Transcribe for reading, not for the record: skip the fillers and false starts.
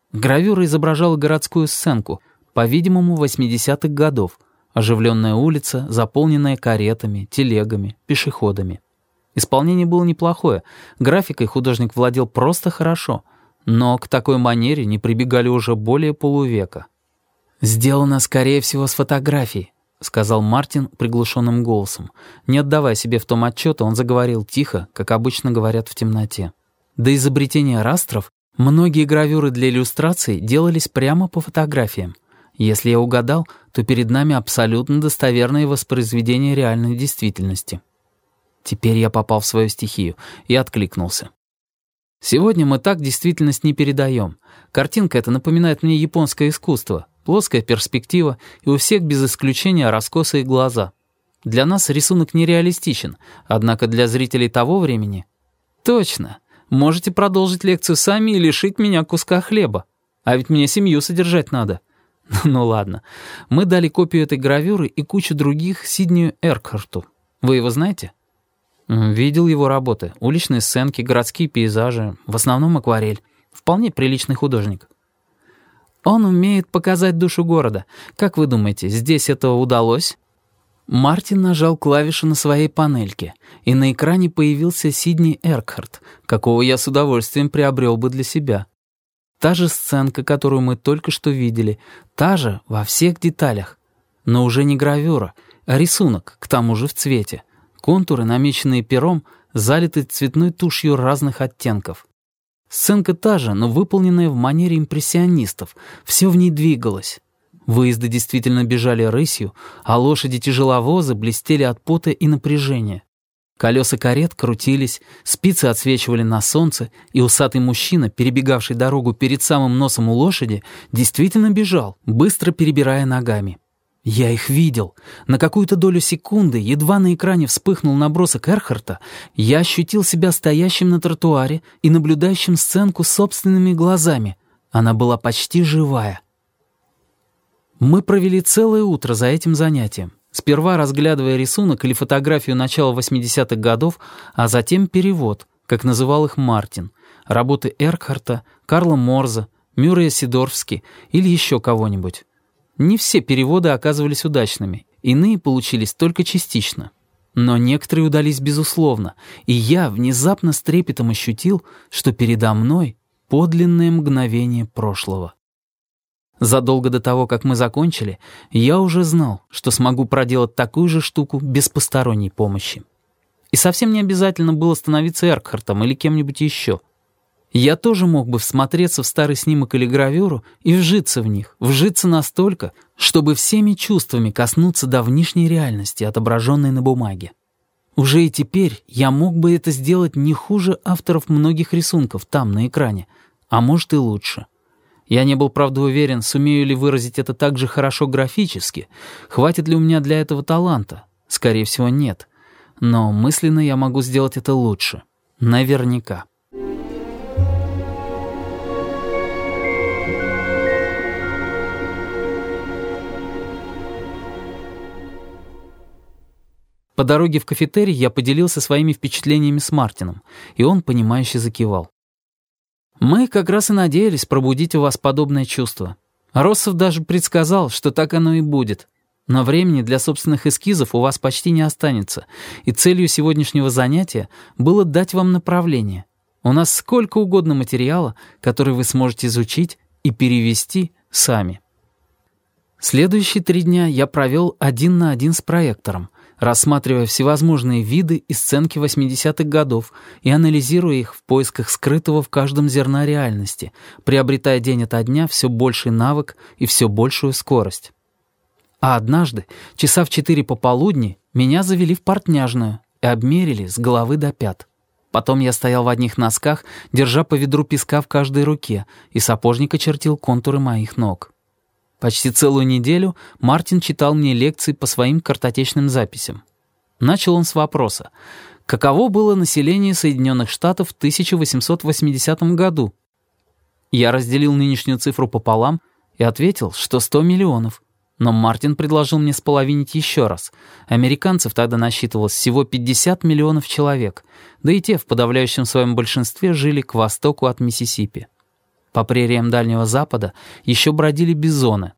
Гравюра изображала городскую сценку, по-видимому, 80-х годов. Оживленная улица, заполненная каретами, телегами, пешеходами. Исполнение было неплохое, графикой художник владел просто хорошо, но к такой манере не прибегали уже более полувека. «Сделано, скорее всего, с фотографий», — сказал Мартин приглушенным голосом. Не отдавая себе в том отчета, он заговорил тихо, как обычно говорят в темноте. До изобретения растров многие гравюры для иллюстраций делались прямо по фотографиям. Если я угадал, то перед нами абсолютно достоверное воспроизведение реальной действительности. Теперь я попал в свою стихию и откликнулся. Сегодня мы так действительность не передаем. Картинка эта напоминает мне японское искусство. Плоская перспектива, и у всех без исключения раскосые глаза. Для нас рисунок нереалистичен, однако для зрителей того времени... Точно. Можете продолжить лекцию сами и лишить меня куска хлеба. А ведь мне семью содержать надо. Ну ладно. Мы дали копию этой гравюры и кучу других Сиднею Эркхарту. Вы его знаете? Видел его работы. Уличные сценки, городские пейзажи, в основном акварель. Вполне приличный художник. Он умеет показать душу города. Как вы думаете, здесь это удалось? Мартин нажал клавишу на своей панельке, и на экране появился Сидней Эркхарт, какого я с удовольствием приобрел бы для себя. Та же сценка, которую мы только что видели, та же во всех деталях. Но уже не гравюра, а рисунок, к тому же в цвете. Контуры, намеченные пером, залиты цветной тушью разных оттенков. Сценка та же, но выполненная в манере импрессионистов. Все в ней двигалось. Выезды действительно бежали рысью, а лошади-тяжеловозы блестели от пота и напряжения. Колеса карет крутились, спицы отсвечивали на солнце, и усатый мужчина, перебегавший дорогу перед самым носом у лошади, действительно бежал, быстро перебирая ногами. Я их видел. На какую-то долю секунды, едва на экране вспыхнул набросок Эркхарта, я ощутил себя стоящим на тротуаре и наблюдающим сценку собственными глазами. Она была почти живая. Мы провели целое утро за этим занятием, сперва разглядывая рисунок или фотографию начала 80-х годов, а затем перевод, как называл их Мартин, работы Эркхарта, Карла Морза, Мюррея Сидорфски или еще кого-нибудь. Не все переводы оказывались удачными, иные получились только частично. Но некоторые удались безусловно, и я внезапно с трепетом ощутил, что передо мной подлинное мгновение прошлого. Задолго до того, как мы закончили, я уже знал, что смогу проделать такую же штуку без посторонней помощи. И совсем не обязательно было становиться Эркхартом или кем-нибудь еще. Я тоже мог бы всмотреться в старый снимок или гравюру и вжиться в них, вжиться настолько, чтобы всеми чувствами коснуться давнишней реальности, отображенной на бумаге. Уже и теперь я мог бы это сделать не хуже авторов многих рисунков там, на экране, а может и лучше. Я не был, правда, уверен, сумею ли выразить это так же хорошо графически, хватит ли у меня для этого таланта. Скорее всего, нет. Но мысленно я могу сделать это лучше. Наверняка. По дороге в кафетерий я поделился своими впечатлениями с Мартином, и он, понимающе закивал. «Мы как раз и надеялись пробудить у вас подобное чувство. Россов даже предсказал, что так оно и будет. Но времени для собственных эскизов у вас почти не останется, и целью сегодняшнего занятия было дать вам направление. У нас сколько угодно материала, который вы сможете изучить и перевести сами». Следующие 3 дня я провел 1 на 1 с проектором, рассматривая всевозможные виды и сценки 80-х годов и анализируя их в поисках скрытого в каждом зерна реальности, приобретая день ото дня все больший навык и все большую скорость. А однажды, часа в 4 пополудни, меня завели в портняжную и обмерили с головы до пят. Потом я стоял в одних носках, держа по ведру песка в каждой руке, и сапожник очертил контуры моих ног. Почти целую неделю Мартин читал мне лекции по своим картотечным записям. Начал он с вопроса: каково было население Соединенных Штатов в 1880 году? Я разделил нынешнюю цифру пополам и ответил, что 100 миллионов. Но Мартин предложил мне споловинить еще раз. Американцев тогда насчитывалось всего 50 миллионов человек, да и те в подавляющем своем большинстве жили к востоку от Миссисипи. По прериям Дальнего Запада еще бродили бизоны,